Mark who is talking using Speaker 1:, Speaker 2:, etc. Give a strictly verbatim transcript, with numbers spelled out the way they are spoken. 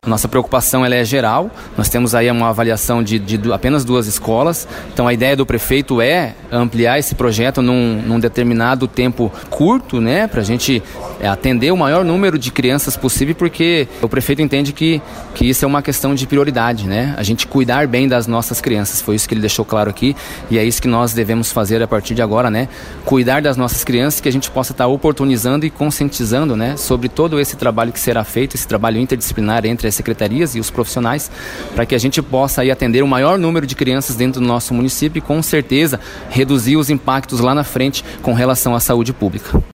Speaker 1: A nossa preocupação ela é geral, nós temos aí uma avaliação de, de apenas duas escolas, então a ideia do prefeito é ampliar esse projeto num, num determinado tempo curto, né, para a gente atender o maior número de crianças possível, porque o prefeito entende que, que isso é uma questão de prioridade, né, a gente cuidar bem das nossas crianças, foi isso que ele deixou claro aqui, e é isso que nós devemos fazer a partir de agora, né, cuidar das nossas crianças, que a gente possa estar oportunizando e conscientizando, né, sobre todo esse trabalho que será feito, esse trabalho interdisciplinar entre as secretarias e os profissionais, para que a gente possa aí atender o maior número de crianças dentro do nosso município e com certeza reduzir os impactos lá na frente com relação à saúde pública.